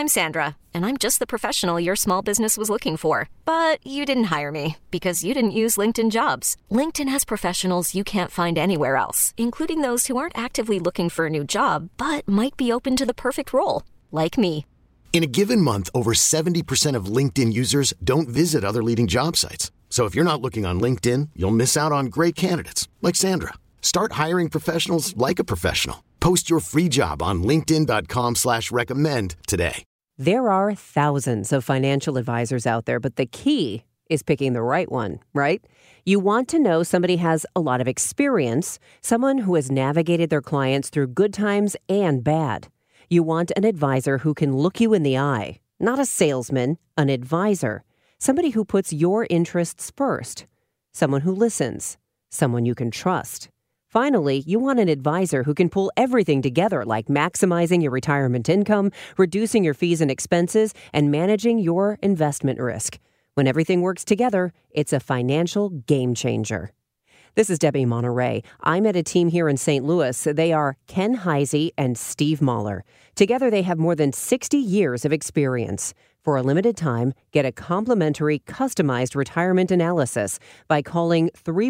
I'm Sandra, and I'm just the professional your small business was looking for. But you didn't hire me because you didn't use LinkedIn Jobs. LinkedIn has professionals you can't find anywhere else, including those who aren't actively looking for a new job, but might be open to the perfect role, like me. In a given month, over 70% of LinkedIn users don't visit other leading job sites. So if you're not looking on LinkedIn, you'll miss out on great candidates like Sandra. Start hiring professionals like a professional. Post your free job on linkedin.com/recommend today. There are thousands of financial advisors out there, but the key is picking the right one, right? You want to know somebody has a lot of experience, someone who has navigated their clients through good times and bad. You want an advisor who can look you in the eye, not a salesman, an advisor, somebody who puts your interests first, someone who listens, someone you can trust. Finally, you want an advisor who can pull everything together, like maximizing your retirement income, reducing your fees and expenses, and managing your investment risk. When everything works together, it's a financial game changer. This is Debbie Monterey. I met a team here in St. Louis. They are Ken Heisey and Steve Mahler. Together, they have more than 60 years of experience. For a limited time, get a complimentary, customized retirement analysis by calling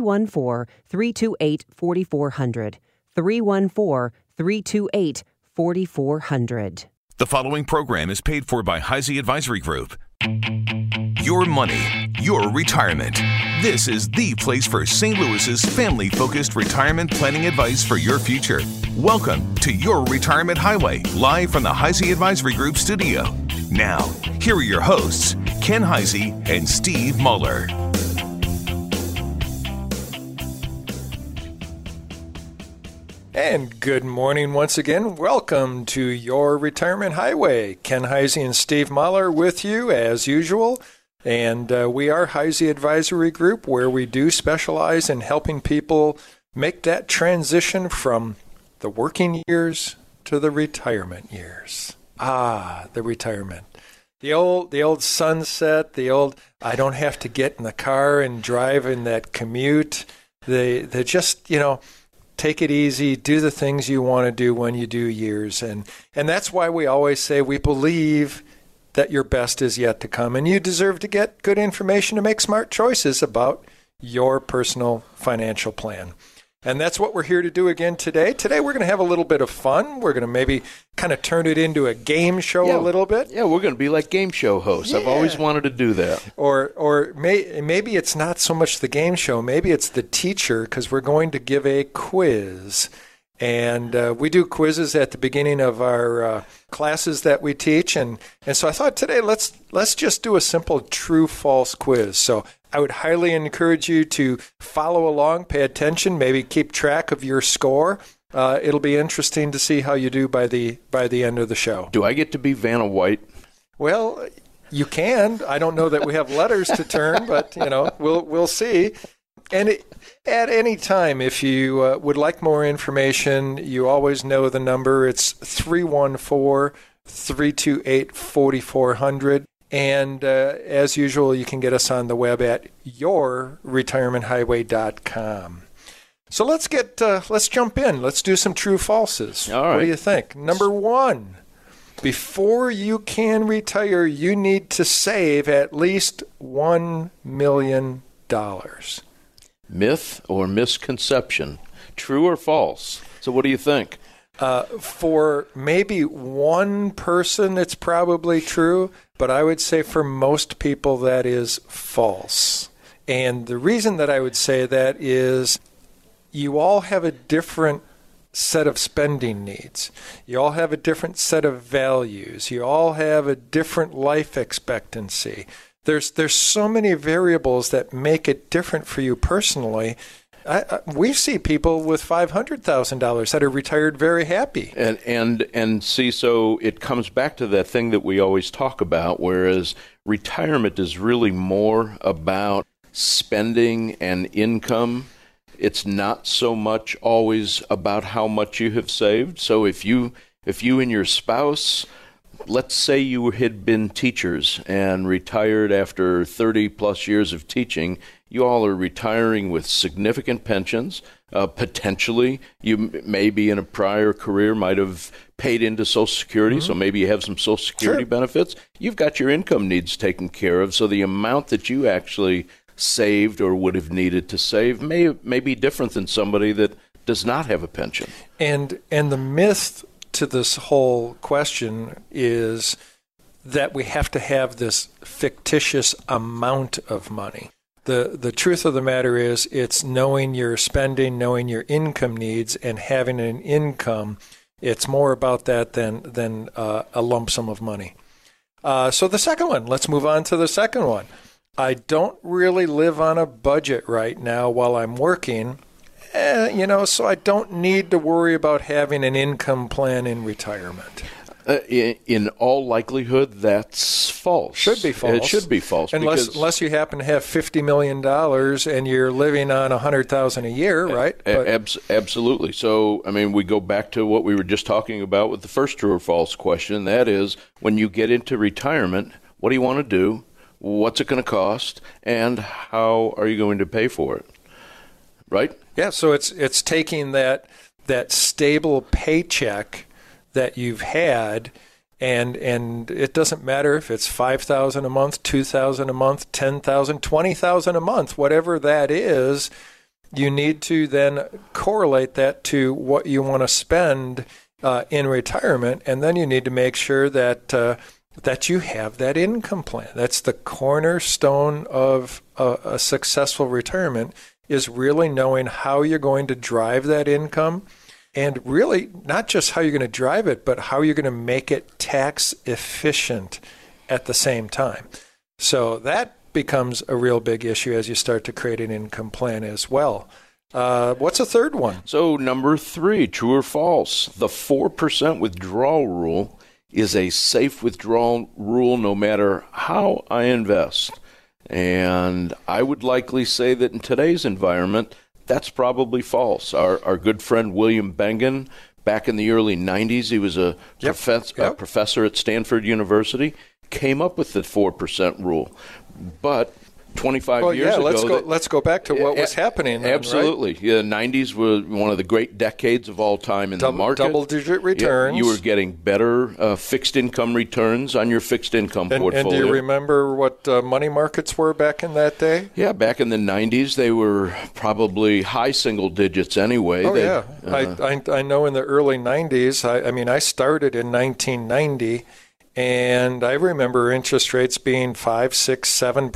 314-328-4400. 314-328-4400. The following program is paid for by Heisey Advisory Group. Your money, your retirement. This is the place for St. Louis's family-focused retirement planning advice for your future. Welcome to Your Retirement Highway, live from the Heisey Advisory Group studio. Now, here are your hosts, Ken Heisey and Steve Mahler. And good morning once again. Welcome to Your Retirement Highway. Ken Heisey and Steve Mahler with you as usual. And we are Heisey Advisory Group, where we do specialize in helping people make that transition from the working years to the retirement years. The retirement. The old sunset, the old, I don't have to get in the car and drive in that commute. They just, take it easy, do the things you want to do when you do years. And that's why we always say we believe that your best is yet to come. And you deserve to get good information to make smart choices about your personal financial plan. And that's what we're here to do again today. Today we're going to have a little bit of fun. We're going to maybe kind of turn it into a game show a little bit. Yeah, we're going to be like game show hosts. Yeah. I've always wanted to do that. Or maybe it's not so much the game show. Maybe it's the teacher, because we're going to give a quiz. And we do quizzes at the beginning of our classes that we teach. And so I thought today let's just do a simple true-false quiz. So I would highly encourage you to follow along, pay attention, maybe keep track of your score. It'll be interesting to see how you do by the end of the show. Do I get to be Vanna White? Well, you can. I don't know that we have letters to turn, but we'll see. And at any time, if you would like more information, you always know the number. It's 314-328-4400. And as usual, you can get us on the web at yourretirementhighway.com. So let's jump in. Let's do some true falses. All right. What do you think? Number one, before you can retire, you need to save at least $1 million. Myth or misconception? True or false? So what do you think? For maybe one person, it's probably true, but I would say for most people that is false. And the reason that I would say that is you all have a different set of spending needs. You all have a different set of values. You all have a different life expectancy. There's so many variables that make it different for you personally. We see people with $500,000 that are retired very happy. And see, so it comes back to that thing that we always talk about, whereas retirement is really more about spending and income. It's not so much always about how much you have saved. So if you and your spouse, let's say you had been teachers and retired after 30 plus years of teaching, you all are retiring with significant pensions. Potentially, you maybe in a prior career might have paid into Social Security, so maybe you have some Social Security benefits. You've got your income needs taken care of, so the amount that you actually saved or would have needed to save may be different than somebody that does not have a pension. And the myth to this whole question is that we have to have this fictitious amount of money. The truth of the matter is it's knowing your spending, knowing your income needs, and having an income. It's more about that than a lump sum of money. So the second one, let's move on to the second one. I don't really live on a budget right now while I'm working, so I don't need to worry about having an income plan in retirement. In all likelihood, that's false. Should be false. It should be false. Unless you happen to have $50 million and you're living on $100,000 a year, right? Absolutely. So, we go back to what we were just talking about with the first true or false question. That is, when you get into retirement, what do you want to do? What's it going to cost? And how are you going to pay for it? Right? Yeah, so it's taking that stable paycheck that you've had, and it doesn't matter if it's $5,000 a month, $2,000 a month, $10,000, $20,000 a month, whatever that is, you need to then correlate that to what you want to spend in retirement, and then you need to make sure that you have that income plan. That's the cornerstone of a successful retirement, is really knowing how you're going to drive that income. And really, not just how you're going to drive it, but how you're going to make it tax efficient at the same time. So that becomes a real big issue as you start to create an income plan as well. What's a third one? So number 3, true or false? The 4% withdrawal rule is a safe withdrawal rule no matter how I invest. And I would likely say that in today's environment, that's probably false. Our good friend William Bengen, back in the early 90s, he was a professor at Stanford University, came up with the 4% rule. But 25 years ago... Let's go back to what was happening then, absolutely. Right? Yeah, the 90s were one of the great decades of all time in the market. Double-digit returns. Yeah, you were getting better fixed income returns on your fixed income portfolio. And do you remember what money markets were back in that day? Yeah, back in the 90s, they were probably high single digits anyway. I know in the early 90s, I started in 1990, and I remember interest rates being 5, 6,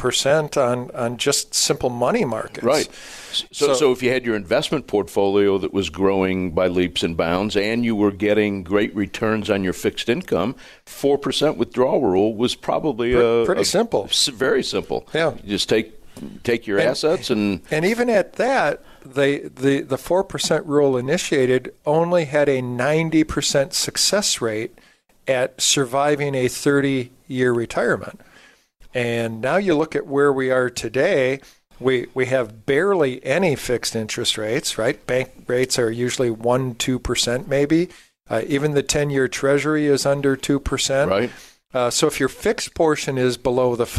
7% on just simple money markets. Right. So if you had your investment portfolio that was growing by leaps and bounds and you were getting great returns on your fixed income, 4% withdrawal rule was probably pretty simple. Very simple. Yeah. You just take your assets and even at that, the 4% rule initiated only had a 90% success rate at surviving a 30-year retirement. And now you look at where we are today, we have barely any fixed interest rates, right? Bank rates are usually 1-2% maybe. Even the 10-year Treasury is under 2%. Right. So if your fixed portion is below the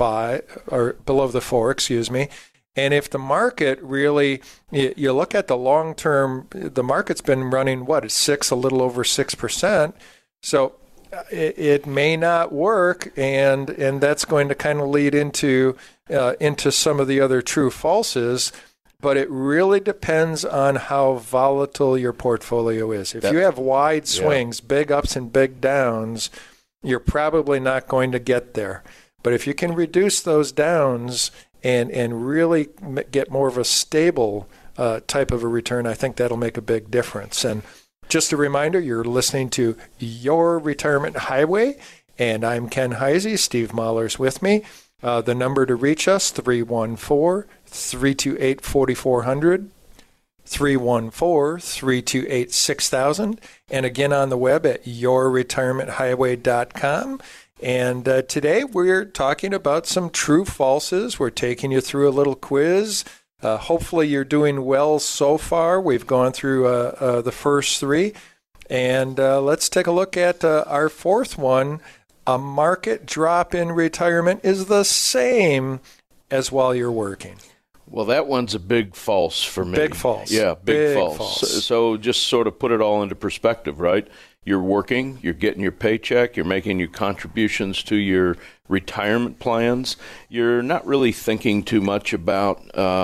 4, and if the market really, you look at the long term, the market's been running a little over 6%. So it may not work, and that's going to kind of lead into some of the other true falses. But it really depends on how volatile your portfolio is. If you have wide swings, big ups and big downs, you're probably not going to get there. But if you can reduce those downs and really get more of a stable type of a return, I think that'll make a big difference. And just a reminder, you're listening to Your Retirement Highway, and I'm Ken Heisey. Steve Mahler's with me. The number to reach us, 314-328-4400, 314-328-6000, and again on the web at yourretirementhighway.com. And today we're talking about some true falses. We're taking you through a little quiz. Hopefully you're doing well so far. We've gone through the first 3. And let's take a look at our fourth one. A market drop in retirement is the same as while you're working. Well, that one's a big false for me. Big false. Yeah, big false. So just sort of put it all into perspective, right? You're working, you're getting your paycheck, you're making your contributions to your retirement plans. You're not really thinking too much about,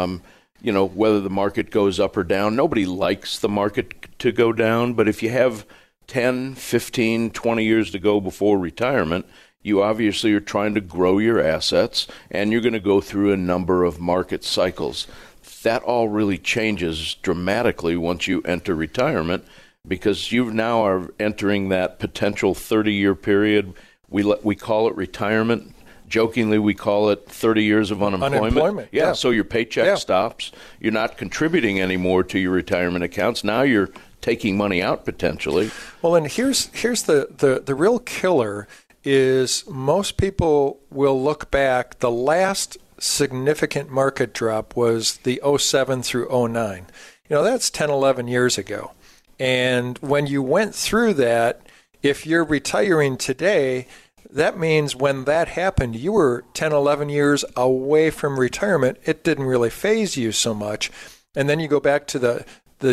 whether the market goes up or down. Nobody likes the market to go down, but if you have 10, 15, 20 years to go before retirement, you obviously are trying to grow your assets, and you're going to go through a number of market cycles. That all really changes dramatically once you enter retirement, because you now are entering that potential 30-year period. We call it retirement. Jokingly, we call it 30 years of unemployment. Yeah, so your paycheck stops. You're not contributing anymore to your retirement accounts. Now you're taking money out potentially. Well, and here's the real killer is most people will look back. The last significant market drop was the 07 through 09. That's 10, 11 years ago. And when you went through that, if you're retiring today, that means when that happened, you were 10, 11 years away from retirement. It didn't really faze you so much. And then you go back to the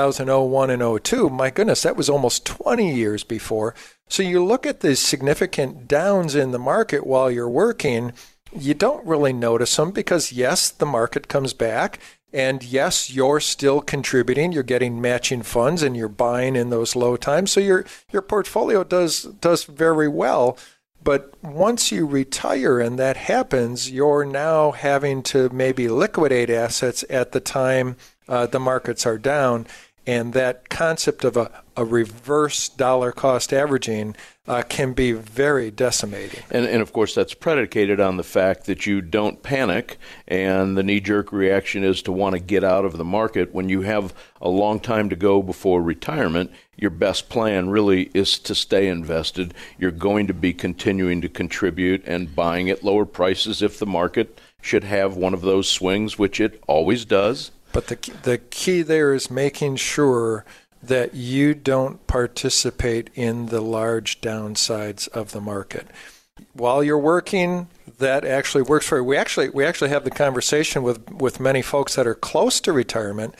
2001 and 02. My goodness, that was almost 20 years before. So you look at the significant downs in the market while you're working, you don't really notice them because, yes, the market comes back. And yes, you're still contributing. You're getting matching funds and you're buying in those low times. So your portfolio does very well. But once you retire and that happens, you're now having to maybe liquidate assets at the time the markets are down. And that concept of a reverse dollar cost averaging can be very decimating. And of course, that's predicated on the fact that you don't panic, and the knee-jerk reaction is to want to get out of the market. When you have a long time to go before retirement, your best plan really is to stay invested. You're going to be continuing to contribute and buying at lower prices if the market should have one of those swings, which it always does. But the key there is making sure that you don't participate in the large downsides of the market. While you're working, that actually works for you. We actually have the conversation with many folks that are close to retirement,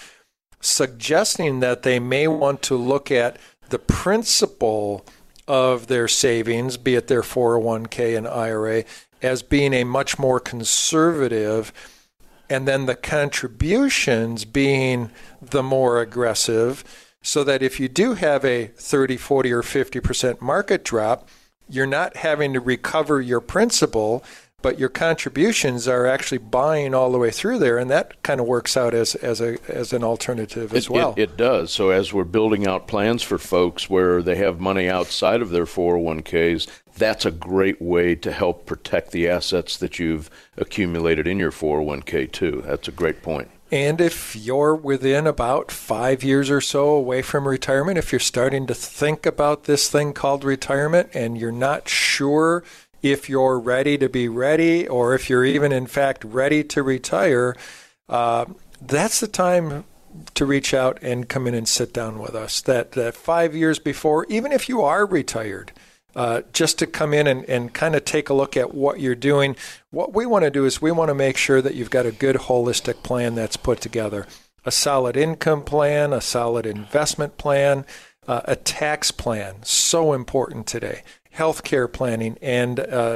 suggesting that they may want to look at the principal of their savings, be it their 401k and IRA, as being a much more conservative, and then the contributions being the more aggressive, so that if you do have a 30, 40, or 50% market drop, you're not having to recover your principal, but your contributions are actually buying all the way through there, and that kind of works out as an alternative as well. It does. So as we're building out plans for folks where they have money outside of their 401ks, that's a great way to help protect the assets that you've accumulated in your 401k too. That's a great point. And if you're within about 5 years or so away from retirement, if you're starting to think about this thing called retirement and you're not sure if you're ready to be ready or if you're even in fact ready to retire, that's the time to reach out and come in and sit down with us. That 5 years before, even if you are retired, just to come in and kind of take a look at what you're doing. What we want to do is we want to make sure that you've got a good holistic plan that's put together. A solid income plan, a solid investment plan, a tax plan, so important today. Healthcare planning, and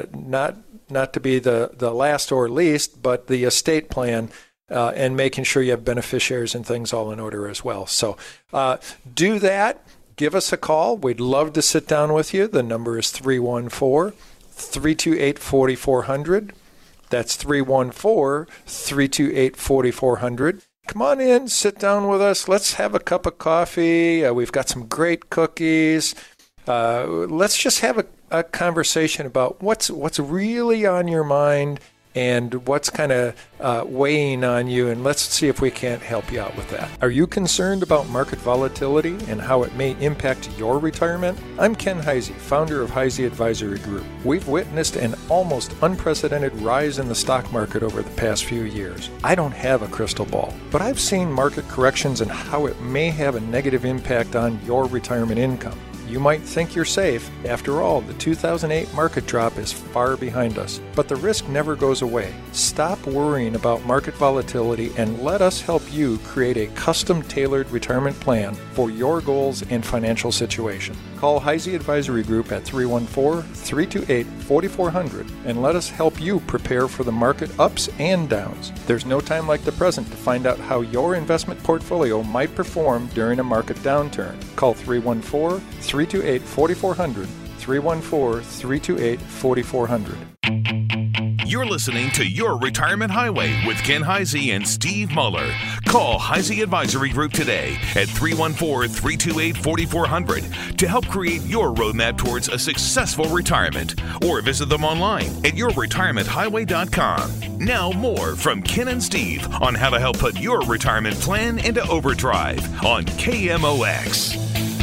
not to be the last or least, but the estate plan, and making sure you have beneficiaries and things all in order as well. So do that. Give us a call. We'd love to sit down with you. The number is 314-328-4400. That's 314-328-4400. Come on in, sit down with us. Let's have a cup of coffee. We've got some great cookies. Let's just have a conversation about what's really on your mind and what's kind of weighing on you, and let's see if we can't help you out with that. Are you concerned about market volatility and how it may impact your retirement? I'm Ken Heisey, founder of Heisey Advisory Group. We've witnessed an almost unprecedented rise in the stock market over the past few years. I don't have a crystal ball, but I've seen market corrections and how it may have a negative impact on your retirement income. You might think you're safe. After all, the 2008 market drop is far behind us. But the risk never goes away. Stop worrying about market volatility and let us help you create a custom-tailored retirement plan for your goals and financial situation. Call Heisey Advisory Group at 314-328-4400 and let us help you prepare for the market ups and downs. There's no time like the present to find out how your investment portfolio might perform during a market downturn. Call 314-328-4400, 314-328-4400. You're listening to Your Retirement Highway with Ken Heisey and Steve Muller. Call Heisey Advisory Group today at 314-328-4400 to help create your roadmap towards a successful retirement, or visit them online at yourretirementhighway.com. Now more from Ken and Steve on how to help put your retirement plan into overdrive on KMOX.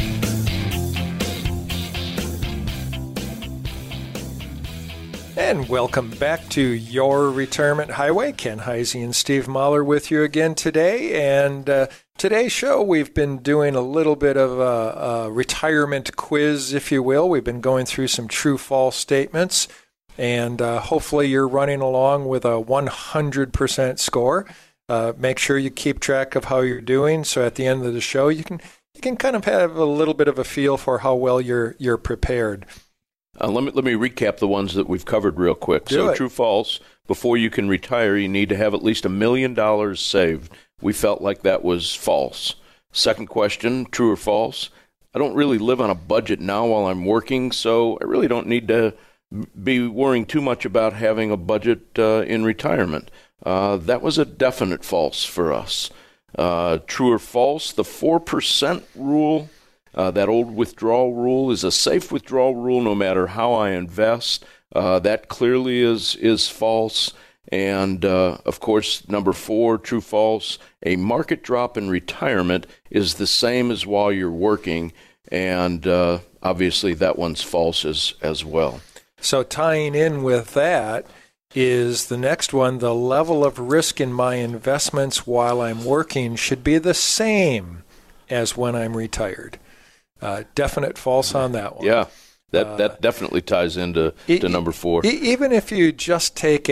And welcome back to Your Retirement Highway. Ken Heisey and Steve Mahler with you again today. And today's show, we've been doing a little bit of a retirement quiz, if you will. We've been going through some true-false statements. And hopefully you're running along with a 100% score. Make sure you keep track of how you're doing. So at the end of the show, you can kind of have a little bit of a feel for how well you're prepared. Let me recap the ones that we've covered real quick. True, false. Before you can retire, you need to have at least $1 million saved. We felt like that was false. Second question, true or false? I don't really live on a budget now while I'm working, so I really don't need to be worrying too much about having a budget in retirement. That was a definite false for us. True or false? The 4% rule. That old withdrawal rule is a safe withdrawal rule no matter how I invest. That clearly is false. And, of course, number 4, true, false, a market drop in retirement is the same as while you're working. And obviously that one's false as well. So tying in with that is the next one, the level of risk in my investments while I'm working should be the same as when I'm retired. Definite false on that one. Yeah, that definitely ties into number 4. Even if you just take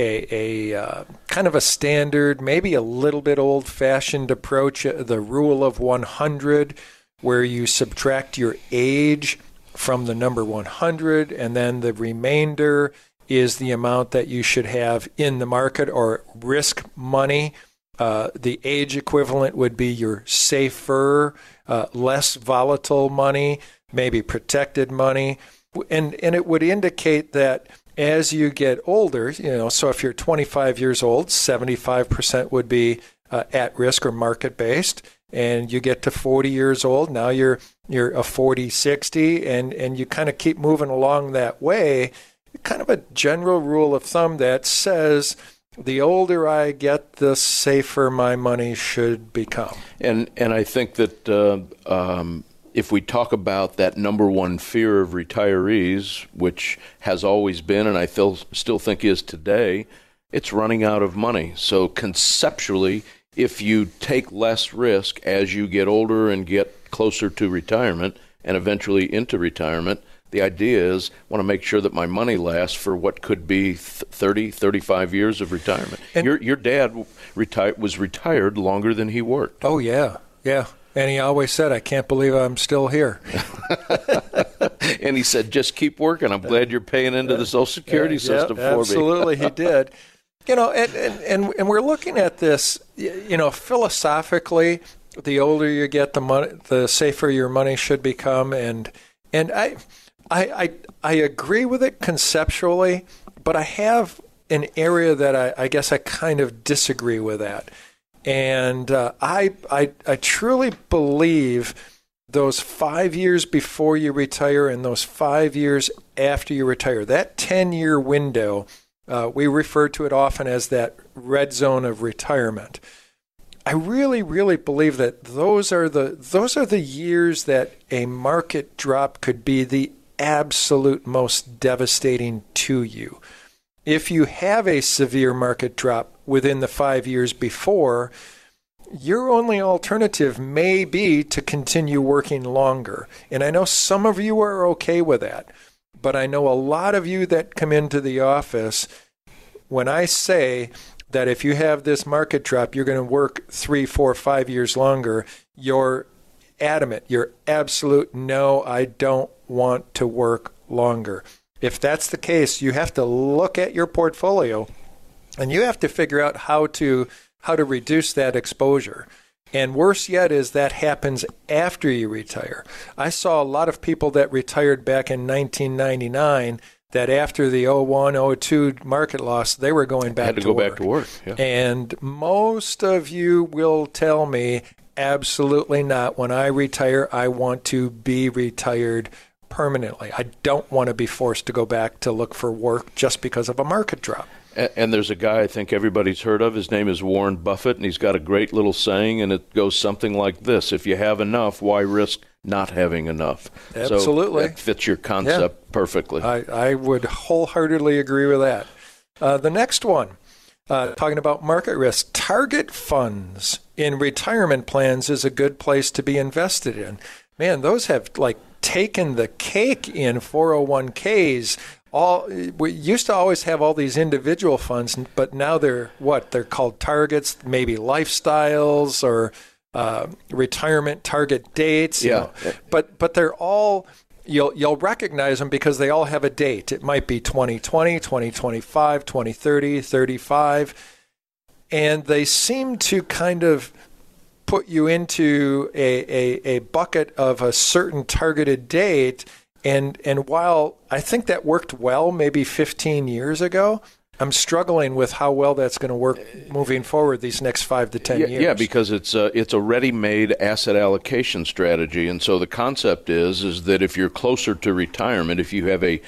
a kind of a standard, maybe a little bit old-fashioned approach, the rule of 100, where you subtract your age from the number 100, and then the remainder is the amount that you should have in the market or risk money. The age equivalent would be your safer, less volatile money, maybe protected money. And it would indicate that as you get older, so if you're 25 years old, 75% would be at risk or market based. And you get to 40 years old, now you're a 40-60, and you kind of keep moving along that way. Kind of a general rule of thumb that says the older I get, the safer my money should become. And I think that if we talk about that number one fear of retirees, which has always been and I still think is today, it's running out of money. So conceptually, if you take less risk as you get older and get closer to retirement and eventually into retirement, the idea is I want to make sure that my money lasts for what could be 30, 35 years of retirement. And your dad was retired longer than he worked. Oh, yeah. And he always said, I can't believe I'm still here. And he said, just keep working. I'm glad you're paying into the Social Security system for me. Absolutely, he did. And we're looking at this, philosophically, the older you get, the safer your money should become. And I agree with it conceptually, but I have an area that I guess I kind of disagree with that. And I truly believe those 5 years before you retire and those 5 years after you retire, that 10-year window, we refer to it often as that red zone of retirement. I really, really believe that those are the years that a market drop could be the absolute most devastating to you. If you have a severe market drop within the 5 years before, your only alternative may be to continue working longer. And I know some of you are okay with that, but I know a lot of you that come into the office, when I say that if you have this market drop, you're going to work 3, 4, 5 years longer, you're adamant. You're absolute, no, I don't want to work longer. If that's the case, you have to look at your portfolio and you have to figure out how to reduce that exposure. And worse yet is that happens after you retire. I saw a lot of people that retired back in 1999 that after the 01, 02 market loss, they were going back to work. Had to go back to work. Yeah. And most of you will tell me, absolutely not. When I retire, I want to be retired permanently. I don't want to be forced to go back to look for work just because of a market drop. And there's a guy I think everybody's heard of. His name is Warren Buffett, and he's got a great little saying, and it goes something like this: if you have enough, why risk not having enough? Absolutely. So that fits your concept perfectly. I would wholeheartedly agree with that. The next one, talking about market risk, target funds in retirement plans is a good place to be invested in. Man, those have taken the cake in 401ks. We used to always have all these individual funds, but now they're called targets, maybe lifestyles or retirement target dates. Yeah. But they're all, you'll recognize them because they all have a date. It might be 2020, 2025, 2030, 35. And they seem to kind of put you into a bucket of a certain targeted date. And while I think that worked well maybe 15 years ago, I'm struggling with how well that's going to work moving forward these next 5 to 10 years. Yeah, because it's a ready-made asset allocation strategy. And so the concept is that if you're closer to retirement, if you have a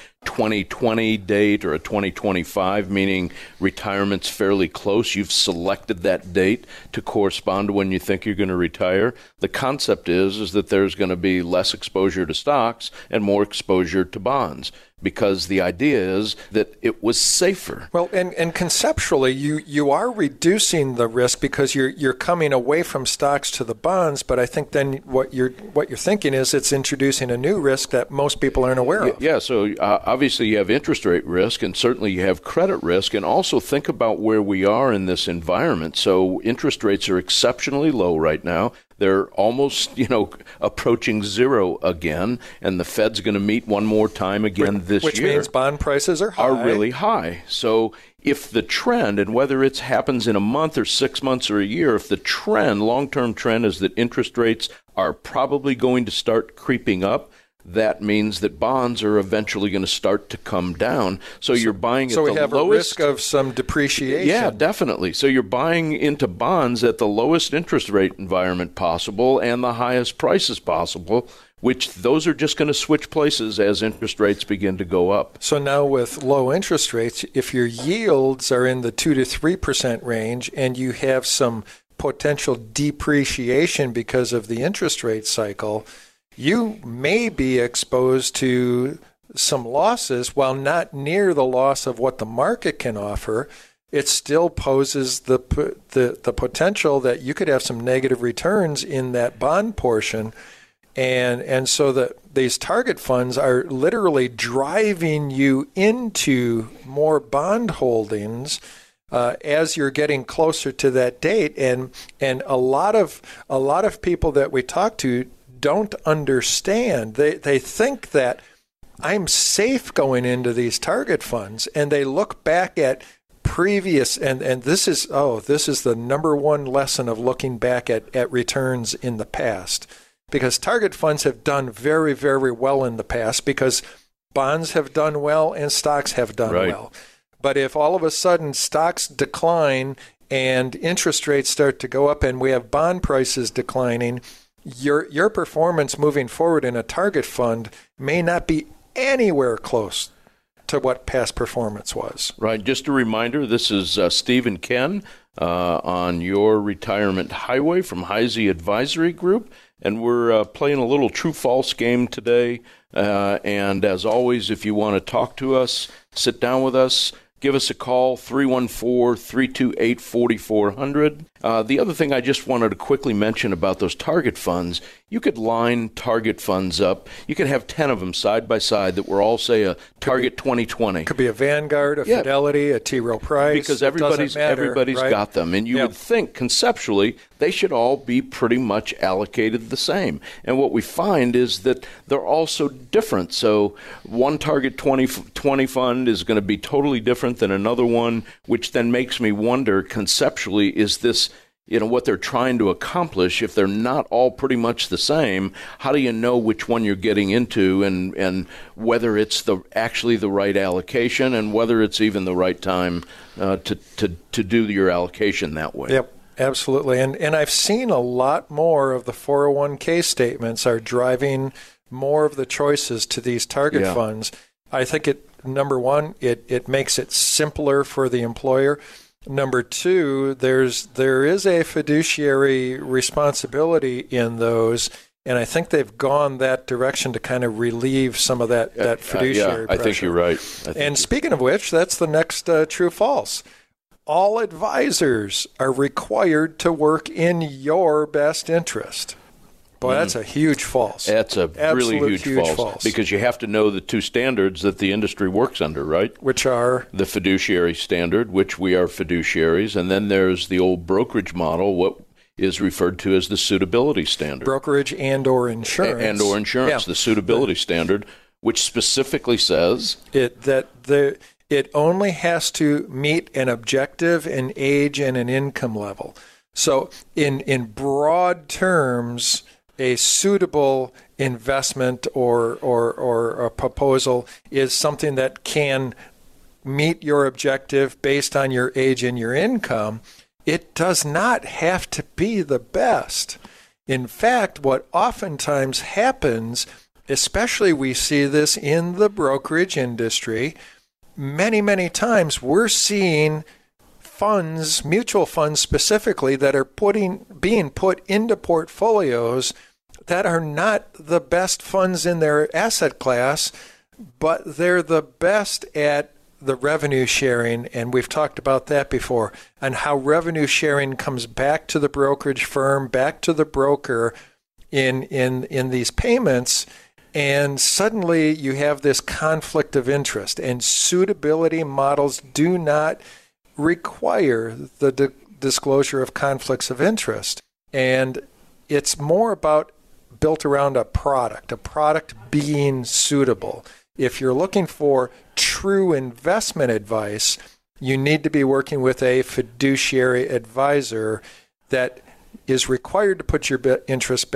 2020 date or a 2025, meaning retirement's fairly close, you've selected that date to correspond to when you think you're going to retire. The concept is that there's going to be less exposure to stocks and more exposure to bonds, because the idea is that it was safer. Well, and conceptually, you are reducing the risk because you're coming away from stocks to the bonds. But I think then what you're thinking is it's introducing a new risk that most people aren't aware of. Yeah. So obviously you have interest rate risk, and certainly you have credit risk, and also think about where we are in this environment. So interest rates are exceptionally low right now. They're almost, approaching zero again, and the Fed's going to meet one more time again this year. Which means bond prices are high. Are really high. So if the trend, and whether it happens in a month or 6 months or a year, if the trend, long-term trend, is that interest rates are probably going to start creeping up, that means that bonds are eventually going to start to come down. So you're buying at the lowest. So we have a risk of some depreciation. Yeah, definitely. So you're buying into bonds at the lowest interest rate environment possible and the highest prices possible, which those are just going to switch places as interest rates begin to go up. So now with low interest rates, if your yields are in the 2 to 3% range and you have some potential depreciation because of the interest rate cycle, you may be exposed to some losses. While not near the loss of what the market can offer, it still poses the potential that you could have some negative returns in that bond portion. And so these target funds are literally driving you into more bond holdings as you're getting closer to that date. And a lot of people that we talk to don't understand. They think that I'm safe going into these target funds, and they look back at previous, and this is the number one lesson of looking back at returns in the past, because target funds have done very, very well in the past because bonds have done well and stocks have done well. But if all of a sudden stocks decline and interest rates start to go up and we have bond prices declining, your performance moving forward in a target fund may not be anywhere close to what past performance was. Right. Just a reminder, this is Steve and Ken on your retirement highway from Heisey Advisory Group, and we're playing a little true-false game today. And as always, if you want to talk to us, sit down with us, give us a call, 314-328-4400. The other thing I just wanted to quickly mention about those target funds, you could line target funds up. You could have 10 of them side by side that were all, say, a Target 2020. Could be a Vanguard, a Fidelity, a T. Rowe Price. Because everybody's right? got them. And you would think, conceptually, they should all be pretty much allocated the same. And what we find is that they're all so different. So one Target 2020 fund is going to be totally different than another one, which then makes me wonder, conceptually, is this what they're trying to accomplish? If they're not all pretty much the same, how do you know which one you're getting into and whether it's actually the right allocation and whether it's even the right time to do your allocation that way? Yep, absolutely. And I've seen a lot more of the 401k statements are driving more of the choices to these target funds. I think number one, it makes it simpler for the employer. Number two, there is a fiduciary responsibility in those, and I think they've gone that direction to kind of relieve some of that fiduciary pressure. I think you're right. Speaking of which, that's the next true-false. All advisors are required to work in your best interest. Boy, that's a huge false. That's a really huge false. Because you have to know the two standards that the industry works under, right? Which are? The fiduciary standard, which we are fiduciaries, and then there's the old brokerage model, what is referred to as the suitability standard. Brokerage and or insurance. The suitability standard, which specifically says? It only has to meet an objective, an age, and an income level. So in broad terms, a suitable investment or a proposal is something that can meet your objective based on your age and your income. It does not have to be the best. In fact, what oftentimes happens, especially we see this in the brokerage industry, many, many times we're seeing funds, mutual funds specifically, that are being put into portfolios that are not the best funds in their asset class, but they're the best at the revenue sharing, and we've talked about that before, and how revenue sharing comes back to the brokerage firm, back to the broker in these payments, and suddenly you have this conflict of interest, and suitability models do not require the disclosure of conflicts of interest. And it's more about built around a product being suitable. If you're looking for true investment advice, you need to be working with a fiduciary advisor that is required to put your interest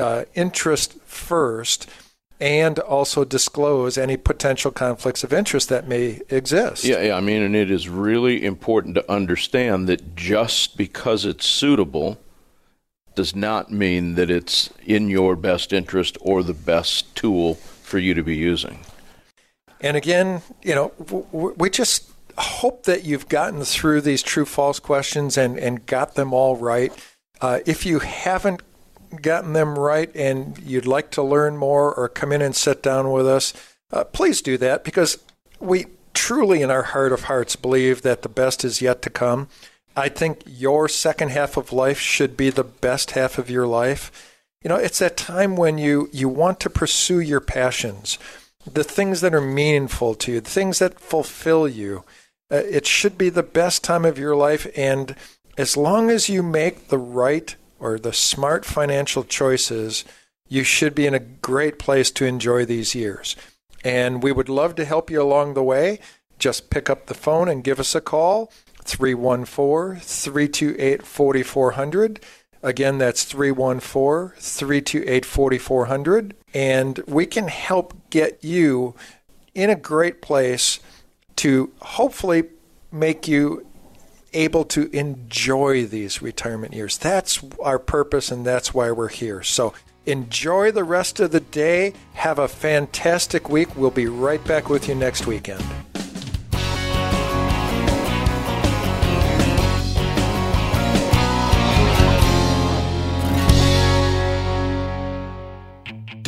first and also disclose any potential conflicts of interest that may exist. Yeah, and it is really important to understand that just because it's suitable does not mean that it's in your best interest or the best tool for you to be using. And again, we just hope that you've gotten through these true-false questions and got them all right. If you haven't gotten them right and you'd like to learn more or come in and sit down with us, please do that, because we truly in our heart of hearts believe that the best is yet to come. I think your second half of life should be the best half of your life. It's that time when you want to pursue your passions, the things that are meaningful to you, the things that fulfill you. It should be the best time of your life, and as long as you make the right or the smart financial choices, you should be in a great place to enjoy these years. And we would love to help you along the way. Just pick up the phone and give us a call, 314-328-4400. Again, that's 314-328-4400. And we can help get you in a great place to hopefully make you able to enjoy these retirement years. That's our purpose, and that's why we're here. So enjoy the rest of the day. Have a fantastic week. We'll be right back with you next weekend. Do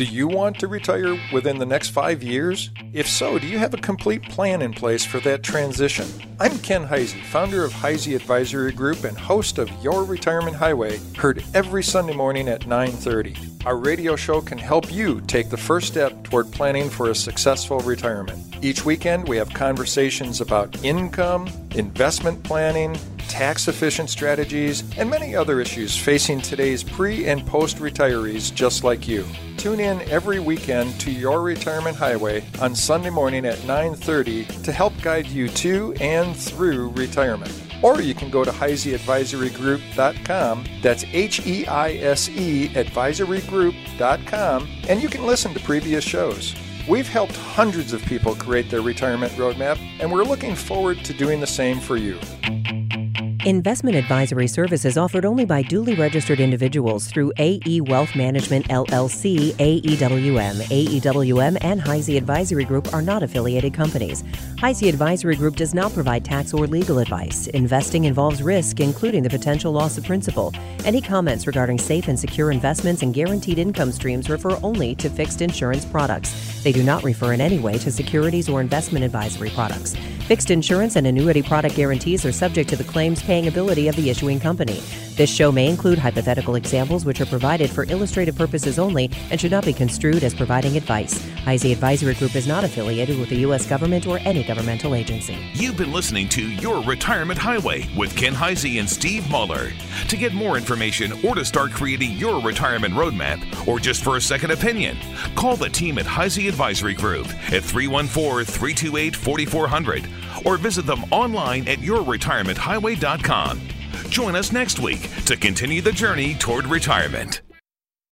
Do you want to retire within the next 5 years? If so, do you have a complete plan in place for that transition? I'm Ken Heisey, founder of Heisey Advisory Group and host of Your Retirement Highway, heard every Sunday morning at 9:30. Our radio show can help you take the first step toward planning for a successful retirement. Each weekend, we have conversations about income, investment planning, tax-efficient strategies, and many other issues facing today's pre- and post-retirees just like you. Tune in every weekend to Your Retirement Highway on Sunday morning at 9:30 to help guide you to and through retirement. Or you can go to HeiseyAdvisoryGroup.com, that's HEISE advisorygroup.com, and you can listen to previous shows. We've helped hundreds of people create their retirement roadmap, and we're looking forward to doing the same for you. Investment advisory services offered only by duly registered individuals through AE Wealth Management LLC, AEWM. AEWM and Heisey Advisory Group are not affiliated companies. Heisey Advisory Group does not provide tax or legal advice. Investing involves risk, including the potential loss of principal. Any comments regarding safe and secure investments and guaranteed income streams refer only to fixed insurance products. They do not refer in any way to securities or investment advisory products. Fixed insurance and annuity product guarantees are subject to the claims paying ability of the issuing company. This show may include hypothetical examples which are provided for illustrative purposes only and should not be construed as providing advice. Heisey Advisory Group is not affiliated with the U.S. government or any governmental agency. You've been listening to Your Retirement Highway with Ken Heisey and Steve Mahler. To get more information or to start creating your retirement roadmap or just for a second opinion, call the team at Heisey Advisory Group at 314-328-4400 or visit them online at yourretirementhighway.com. Join us next week to continue the journey toward retirement.